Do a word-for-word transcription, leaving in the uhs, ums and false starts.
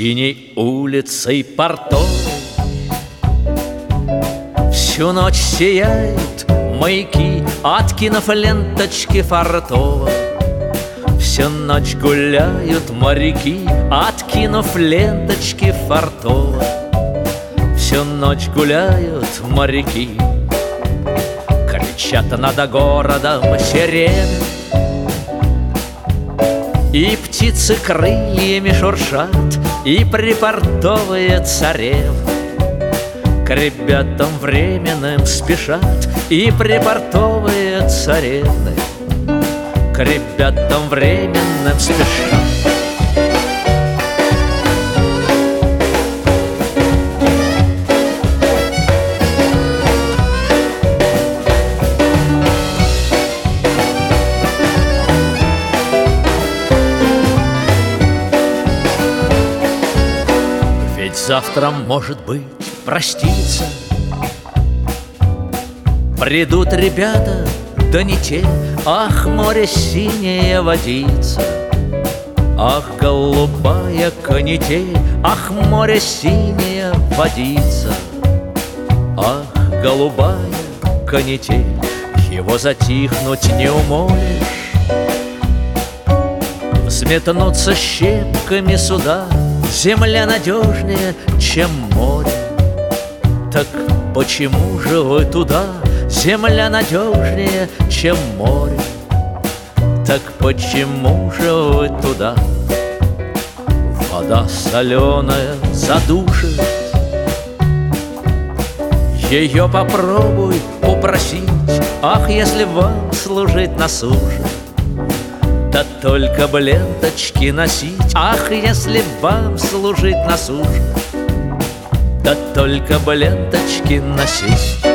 синей улицей портовой всю ночь сияют маяки, откинув ленточки фартово. Всю ночь гуляют моряки, откинув ленточки фартово. Всю ночь гуляют моряки, кричат над городом сирены, и птицы крыльями шуршат, и припортовые царевны к ребятам временным спешат, и припортовые царевны к ребятам временным спешат. Ведь завтра, может быть, проститься придут ребята, да не те. Ах, море синяя водица, ах, голубая канитель, ах, море синяя водица, ах, голубая канитель. Его затихнуть не умолишь, взметнуться щепками суда. Земля надежнее, чем море. Так почему же вы туда? Земля надежнее, чем море. Так почему же вы туда? Вода соленая задушит, ее попробуй упросить. Ах, если вам служить на суше, да только бы ленточки носить. Ах, если вам служить на суше, да только бы ленточки носить.